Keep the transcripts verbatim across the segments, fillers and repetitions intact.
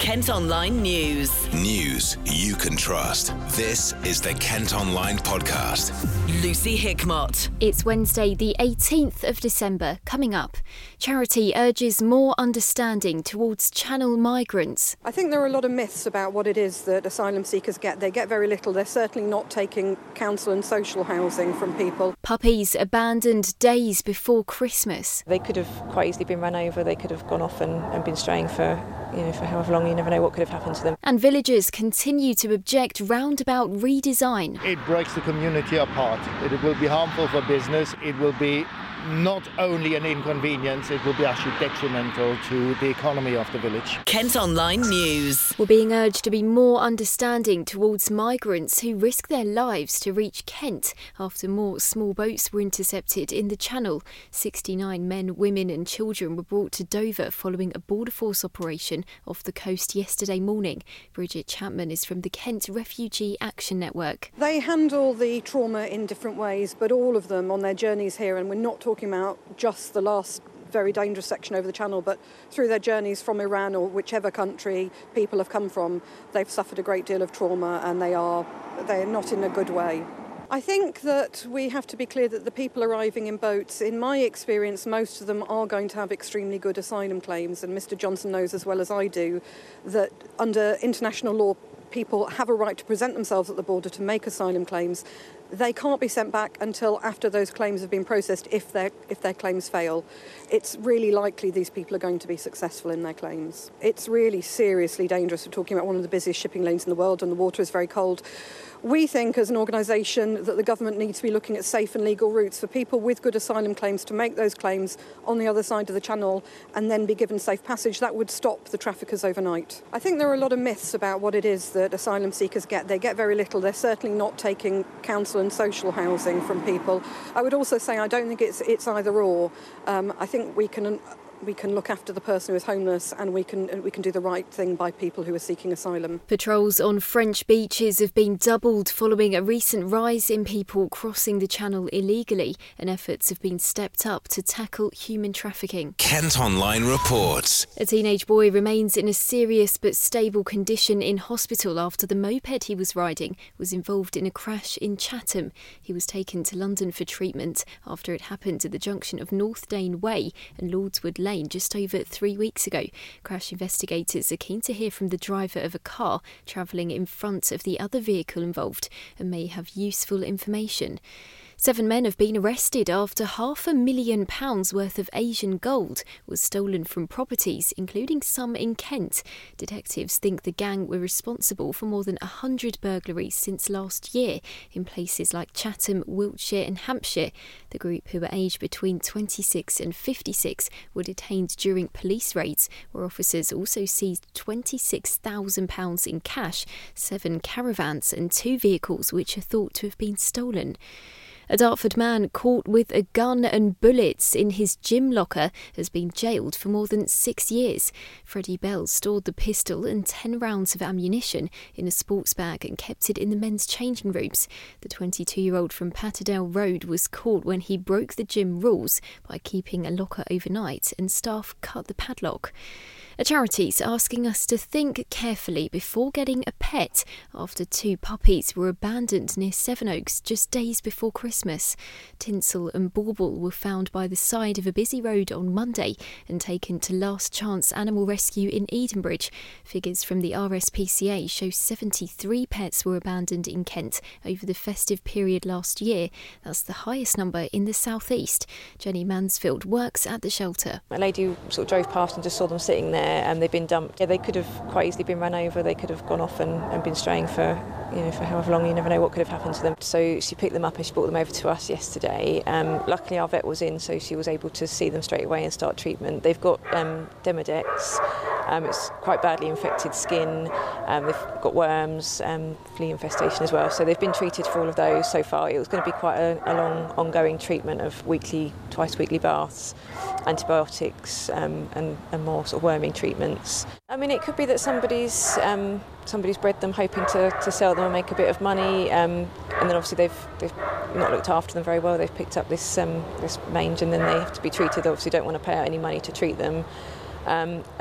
Kent Online News. News you can trust. This is the Kent Online Podcast. Lucy Hickmott. It's Wednesday, the eighteenth of December. Coming up, charity urges more understanding towards Channel migrants. I think there are a lot of myths about what it is that asylum seekers get. They get very little. They're certainly not taking council and social housing from people. Puppies abandoned days before Christmas. They could have quite easily been run over. They could have gone off and, and been straying for, you know, for however long. You never know what could have happened to them. And villagers continue to object roundabout redesign. It breaks the community apart. It will be harmful for business. It will be not only an inconvenience, it will be actually detrimental to the economy of the village. Kent Online News. We're being urged to be more understanding towards migrants who risk their lives to reach Kent after more small boats were intercepted in the Channel. sixty-nine men, women and children were brought to Dover following a border force operation off the coast yesterday morning. Bridget Chapman is from the Kent Refugee Action Network. They handle the trauma in different ways, but all of them on their journeys here, and we're not talking about just the last very dangerous section over the Channel, but through their journeys from Iran or whichever country people have come from, they've suffered a great deal of trauma and they are they are not in a good way. I think that we have to be clear that the people arriving in boats, in my experience, most of them are going to have extremely good asylum claims, and Mr Johnson knows as well as I do that under international law people have a right to present themselves at the border to make asylum claims. They can't be sent back until after those claims have been processed if their if their claims fail. It's really likely these people are going to be successful in their claims. It's really seriously dangerous. We're talking about one of the busiest shipping lanes in the world and the water is very cold. We think as an organisation that the government needs to be looking at safe and legal routes for people with good asylum claims to make those claims on the other side of the Channel and then be given safe passage. That would stop the traffickers overnight. I think there are a lot of myths about what it is that asylum seekers get. They get very little. They're certainly not taking council and social housing from people. I would also say I don't think it's it's either or. Um, I think we can we can look after the person who is homeless and we can we can do the right thing by people who are seeking asylum. Patrols on French beaches have been doubled following a recent rise in people crossing the Channel illegally, and efforts have been stepped up to tackle human trafficking. Kent Online reports. A teenage boy remains in a serious but stable condition in hospital after the moped he was riding was involved in a crash in Chatham. He was taken to London for treatment after it happened at the junction of North Dane Way and Lordswood Lane just over three weeks ago. Crash investigators are keen to hear from the driver of a car travelling in front of the other vehicle involved and may have useful information. Seven men have been arrested after half a million pounds worth of Asian gold was stolen from properties, including some in Kent. Detectives think the gang were responsible for more than one hundred burglaries since last year in places like Chatham, Wiltshire and Hampshire. The group, who were aged between twenty-six and fifty-six, were detained during police raids, where officers also seized twenty-six thousand pounds in cash, seven caravans and two vehicles which are thought to have been stolen. A Dartford man caught with a gun and bullets in his gym locker has been jailed for more than six years. Freddie Bell stored the pistol and ten rounds of ammunition in a sports bag and kept it in the men's changing rooms. The twenty-two-year-old from Patterdale Road was caught when he broke the gym rules by keeping a locker overnight and staff cut the padlock. A charity's asking us to think carefully before getting a pet after two puppies were abandoned near Sevenoaks just days before Christmas. Tinsel and Bauble were found by the side of a busy road on Monday and taken to Last Chance Animal Rescue in Edenbridge. Figures from the R S P C A show seventy-three pets were abandoned in Kent over the festive period last year. That's the highest number in the South East. Jenny Mansfield works at the shelter. A lady who sort of drove past and just saw them sitting there and they've been dumped. Yeah, they could have quite easily been run over. They could have gone off and, and been straying for, you know, for however long. You never know what could have happened to them. So she picked them up and she brought them over to us yesterday. Um, luckily our vet was in, so she was able to see them straight away and start treatment. They've got um, Demodex. Um, it's quite badly infected skin. Um, they've got worms, um, flea infestation as well. So they've been treated for all of those so far. It was going to be quite a, a long, ongoing treatment of weekly, twice weekly baths, antibiotics, um, and, and more sort of worming treatments. I mean, it could be that somebody's um, somebody's bred them hoping to, to sell them and make a bit of money, um, and then obviously they've they've not looked after them very well. They've picked up this um, this mange, and then they have to be treated. They obviously don't want to pay out any money to treat them, um, and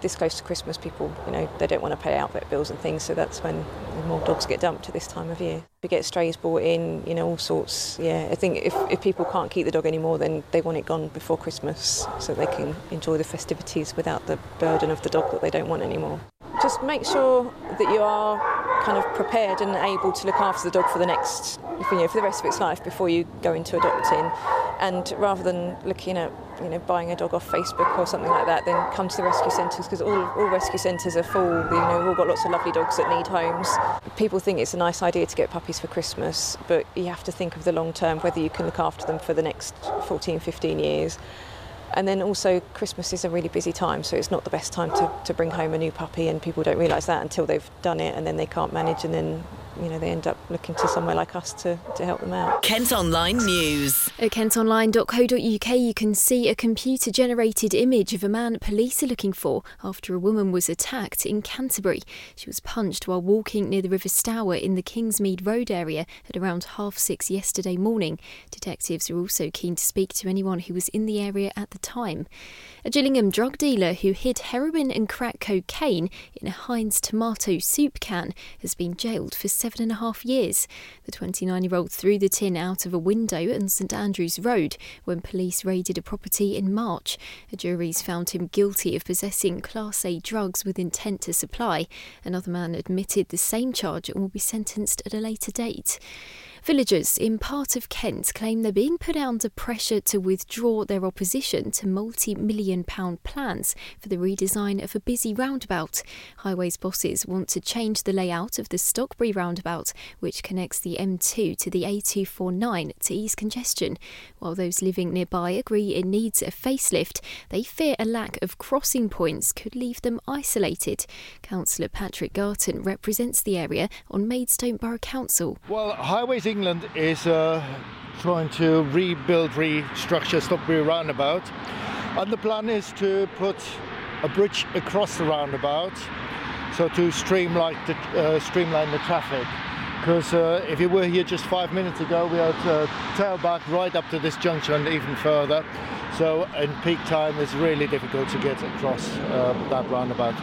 this close to Christmas, people, you know, they don't want to pay out vet bills and things, so that's when more dogs get dumped at this time of year. We get strays brought in, you know, all sorts. Yeah, I think if, if people can't keep the dog anymore, then they want it gone before Christmas so they can enjoy the festivities without the burden of the dog that they don't want anymore. Just make sure that you are kind of prepared and able to look after the dog for the next, you know, for the rest of its life before you go into adopting. And rather than looking at, you know, buying a dog off Facebook or something like that, then come to the rescue centres, because all, all rescue centres are full. You know, we've all got lots of lovely dogs that need homes. People think it's a nice idea to get puppies for Christmas, but you have to think of the long term, whether you can look after them for the next fourteen, fifteen years. And then also Christmas is a really busy time, so it's not the best time to, to bring home a new puppy, and people don't realise that until they've done it, and then they can't manage, and then, you know, they end up looking to somewhere like us to, to help them out. Kent Online News. At kent online dot co dot uk you can see a computer-generated image of a man police are looking for after a woman was attacked in Canterbury. She was punched while walking near the River Stour in the Kingsmead Road area at around half six yesterday morning. Detectives are also keen to speak to anyone who was in the area at the time. A Gillingham drug dealer who hid heroin and crack cocaine in a Heinz tomato soup can has been jailed for seven and a half years. The twenty-nine-year-old threw the tin out of a window on St Andrews Road when police raided a property in March. A jury's found him guilty of possessing Class A drugs with intent to supply. Another man admitted the same charge and will be sentenced at a later date. Villagers in part of Kent claim they're being put under pressure to withdraw their opposition to multi-million pound plans for the redesign of a busy roundabout. Highways bosses want to change the layout of the Stockbury roundabout, which connects the M two to the A two forty-nine to ease congestion. While those living nearby agree it needs a facelift, they fear a lack of crossing points could leave them isolated. Councillor Patrick Garton represents the area on Maidstone Borough Council. Well, Highways England is uh, trying to rebuild, restructure Stockbury roundabout, and the plan is to put a bridge across the roundabout, so to streamline the, uh, streamline the traffic. Because uh, if you were here just five minutes ago, we had uh, tailback right up to this junction and even further. So in peak time, it's really difficult to get across uh, that roundabout.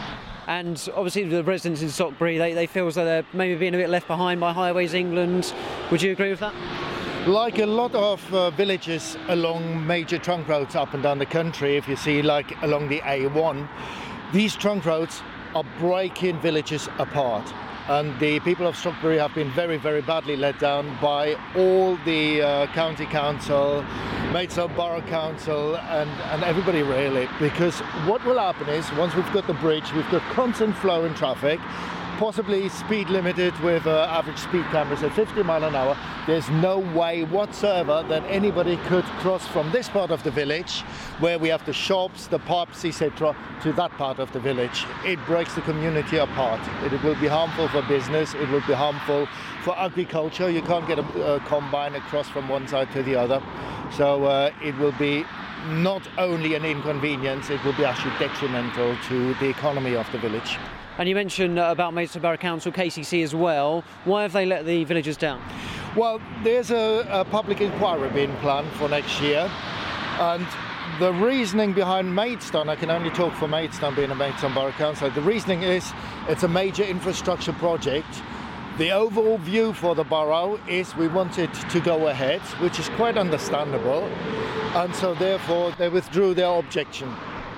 And obviously the residents in Stockbury, they, they feel as though they're maybe being a bit left behind by Highways England. Would you agree with that? Like a lot of uh, villages along major trunk roads up and down the country, if you see like along the A one, these trunk roads are breaking villages apart. And the people of Stockbury have been very, very badly let down by all the uh, county council, Maidstone Borough Council and, and everybody really. Because what will happen is, once we've got the bridge, we've got constant flow in traffic, possibly speed limited with uh, average speed cameras at fifty mile an hour. There's no way whatsoever that anybody could cross from this part of the village, where we have the shops, the pubs, et cetera, to that part of the village. It breaks the community apart. It will be harmful for business. It will be harmful for agriculture. You can't get a, a combine across from one side to the other. So uh, it will be not only an inconvenience, it will be actually detrimental to the economy of the village. And you mentioned uh, about Maidstone Borough Council, K C C as well. Why have they let the villagers down? Well, there's a, a public inquiry being planned for next year, and the reasoning behind Maidstone, I can only talk for Maidstone being a Maidstone Borough Council, the reasoning is it's a major infrastructure project. The overall view for the borough is we want it to go ahead, which is quite understandable, and so therefore they withdrew their objection.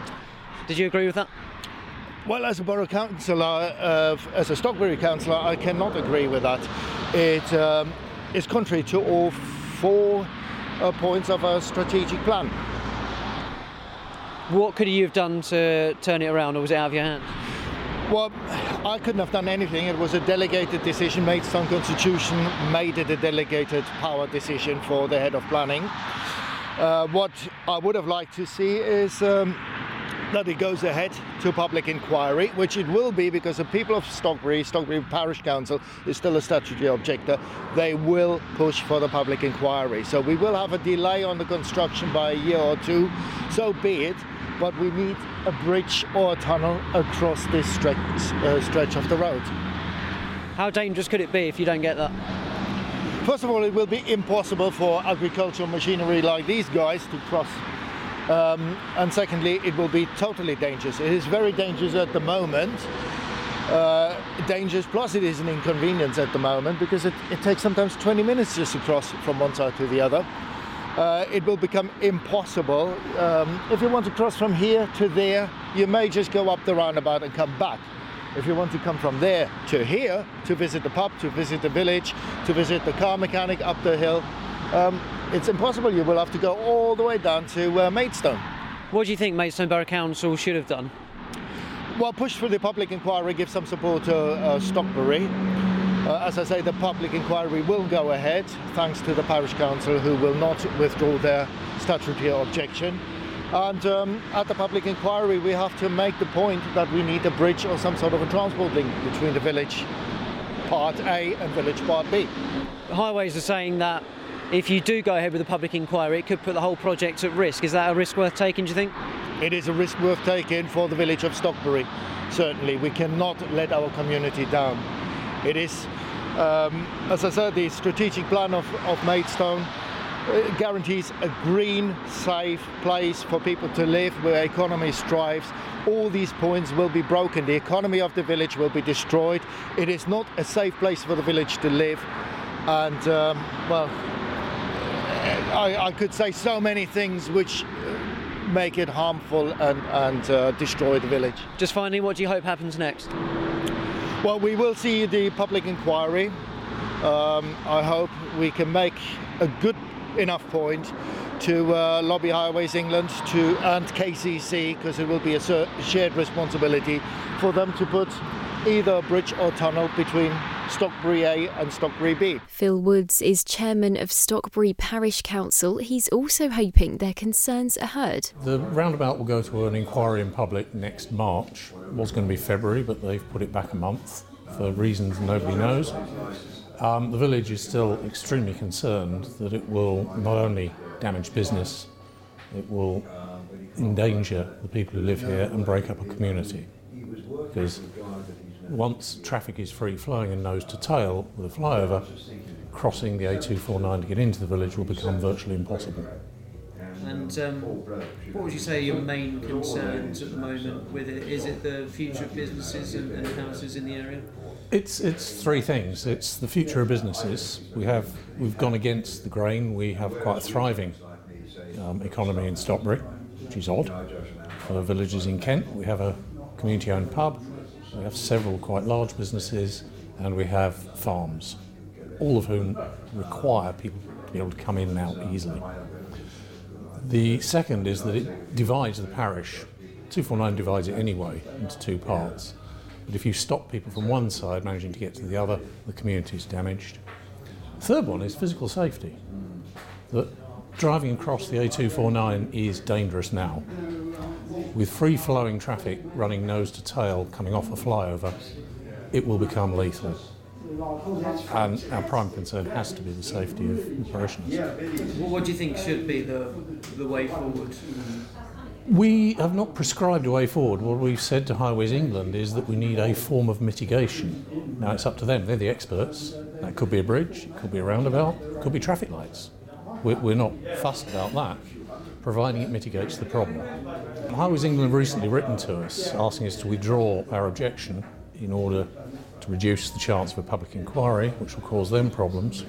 Did you agree with that? Well, as a borough councillor, uh, as a Stockbury councillor, I cannot agree with that. It um, is contrary to all four uh, points of a strategic plan. What could you have done to turn it around, or was it out of your hands? Well, I couldn't have done anything. It was a delegated decision. Maidstone Constitution made it a delegated power decision for the head of planning. Uh, what I would have liked to see is um, that it goes ahead to public inquiry, which it will be, because the people of Stockbury, Stockbury Parish Council is still a statutory objector. They will push for the public inquiry. So we will have a delay on the construction by a year or two, so be it, but we need a bridge or a tunnel across this stretch, uh, stretch of the road. How dangerous could it be if you don't get that? First of all, it will be impossible for agricultural machinery like these guys to cross Um, and secondly, it will be totally dangerous. It is very dangerous at the moment. Uh, dangerous, plus it is an inconvenience at the moment because it, it takes sometimes twenty minutes just to cross from one side to the other. Uh, it will become impossible. Um, if you want to cross from here to there, you may just go up the roundabout and come back. If you want to come from there to here, to visit the pub, to visit the village, to visit the car mechanic up the hill, um, it's impossible. You will have to go all the way down to uh, Maidstone. What do you think Maidstone Borough Council should have done? Well, push for the public inquiry, give some support to uh, Stockbury. Uh, as I say, the public inquiry will go ahead, thanks to the Parish Council, who will not withdraw their statutory objection. And um, at the public inquiry, we have to make the point that we need a bridge or some sort of a transport link between the village part A and village part B. Highways are saying that if you do go ahead with the public inquiry, it could put the whole project at risk. Is that a risk worth taking, do you think? It is a risk worth taking for the village of Stockbury, certainly. We cannot let our community down. It is, um, as I said, the strategic plan of, of Maidstone uh, guarantees a green, safe place for people to live where economy strives. All these points will be broken. The economy of the village will be destroyed. It is not a safe place for the village to live. And, um, well, I, I could say so many things which make it harmful and, and uh, destroy the village. Just finally, what do you hope happens next? Well, we will see the public inquiry. Um, I hope we can make a good enough point to uh, lobby Highways England to and K C C, because it will be a shared responsibility for them to put either a bridge or tunnel between Stockbury A and Stockbury B. Phil Woods is chairman of Stockbury Parish Council. He's also hoping their concerns are heard. The roundabout will go to an inquiry in public next March. It was going to be February, but they've put it back a month for reasons nobody knows. Um, the village is still extremely concerned that it will not only damage business, it will endanger the people who live here and break up a community. Because once traffic is free flowing and nose to tail with a flyover, crossing the A two forty-nine to get into the village will become virtually impossible. And um, what would you say are your main concerns at the moment with it? Is it the future of businesses and, and houses in the area? It's it's three things. It's the future of businesses. We have we've gone against the grain. We have quite a thriving um, economy in Stockbury, which is odd for villages in Kent. We have a community-owned pub. We have several quite large businesses, and we have farms, all of whom require people to be able to come in and out easily. The second is that it divides the parish. two forty-nine divides it anyway into two parts. But if you stop people from one side managing to get to the other, the community is damaged. The third one is physical safety. That driving across the A two forty-nine is dangerous now. With free-flowing traffic running nose to tail coming off a flyover, it will become lethal. And our prime concern has to be the safety of the parishioners. Well, what do you think should be the, the way forward? We have not prescribed a way forward. What we've said to Highways England is that we need a form of mitigation. Now it's up to them, they're the experts. That could be a bridge, it could be a roundabout, it could be traffic lights. We're, we're not fussed about that, providing it mitigates the problem. Highways England have recently written to us asking us to withdraw our objection in order to reduce the chance of a public inquiry, which will cause them problems,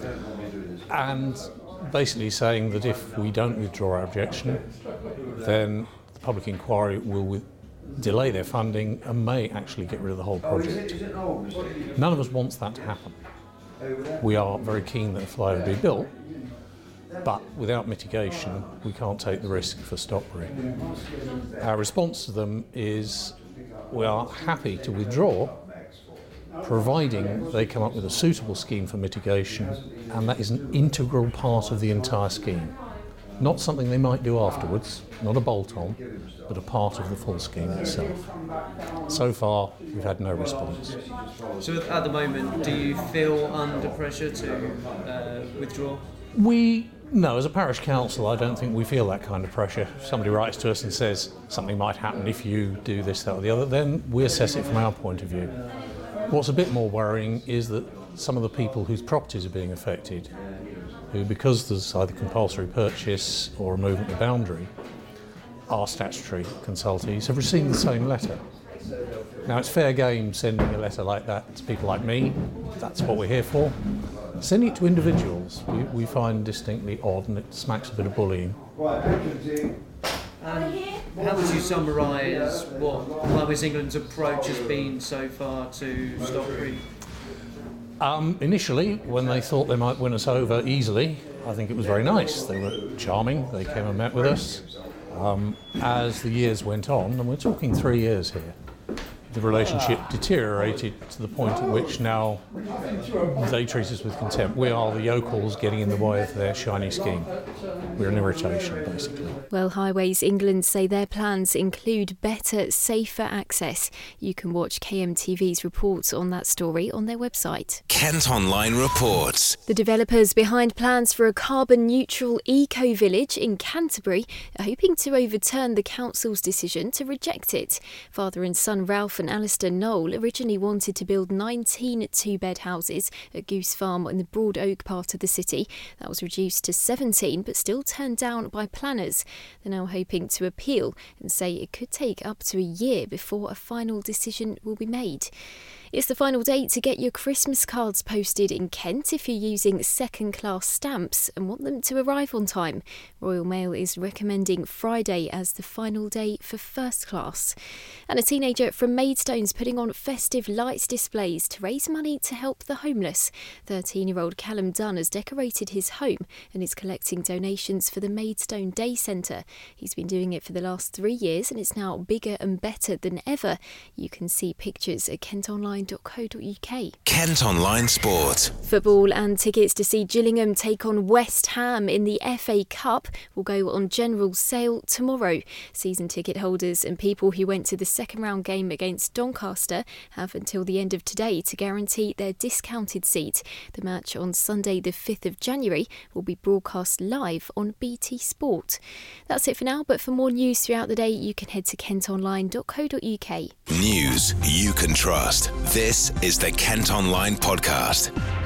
and basically saying that if we don't withdraw our objection, then the public inquiry will with delay their funding and may actually get rid of the whole project. None of us wants that to happen. We are very keen that a flyover be built, but without mitigation, we can't take the risk for Stockbury. Our response to them is we are happy to withdraw, providing they come up with a suitable scheme for mitigation, and that is an integral part of the entire scheme. Not something they might do afterwards, not a bolt-on, but a part of the full scheme itself. So far, we've had no response. So at the moment, do you feel under pressure to uh, withdraw? We, no, as a parish council, I don't think we feel that kind of pressure. If somebody writes to us and says something might happen if you do this, that or the other, then we assess it from our point of view. What's a bit more worrying is that some of the people whose properties are being affected, who, because there's either compulsory purchase or a movement of boundary, our statutory consultees have received the same letter. Now, it's fair game sending a letter like that to people like me. That's what we're here for. Sending it to individuals, we, we find distinctly odd, and it smacks a bit of bullying. Um, how would you summarise what Highways England's approach has been so far to Stockbury? Um, initially, when they thought they might win us over easily, I think it was very nice. They were charming, they came and met with us. Um, as the years went on, and we're talking three years here, the relationship deteriorated to the point at which now they treat us with contempt. We are the yokels getting in the way of their shiny scheme. We're an irritation, basically. Well, Highways England say their plans include better, safer access. You can watch K M T V's reports on that story on their website. Kent Online reports. The developers behind plans for a carbon-neutral eco-village in Canterbury are hoping to overturn the council's decision to reject it. Father and son Ralph and Alistair Knoll originally wanted to build nineteen two-bed houses at Goose Farm in the Broad Oak part of the city. That was reduced to seventeen, but still turned down by planners. They're now hoping to appeal and say it could take up to a year before a final decision will be made. It's the final date to get your Christmas cards posted in Kent if you're using second-class stamps and want them to arrive on time. Royal Mail is recommending Friday as the final day for first class. And a teenager from Maidstone's putting on festive lights displays to raise money to help the homeless. thirteen-year-old Callum Dunn has decorated his home and is collecting donations for the Maidstone Day Centre. He's been doing it for the last three years and it's now bigger and better than ever. You can see pictures at kent online dot co dot uk. Kent Online Sport. Football and tickets to see Gillingham take on West Ham in the F A Cup will go on general sale tomorrow. Season ticket holders and people who went to the second round game against Doncaster have until the end of today to guarantee their discounted seat. The match on Sunday the fifth of January will be broadcast live on B T Sport. That's it for now, but for more news throughout the day you can head to kent online dot co dot uk. News you can trust. This is the Kent Online Podcast.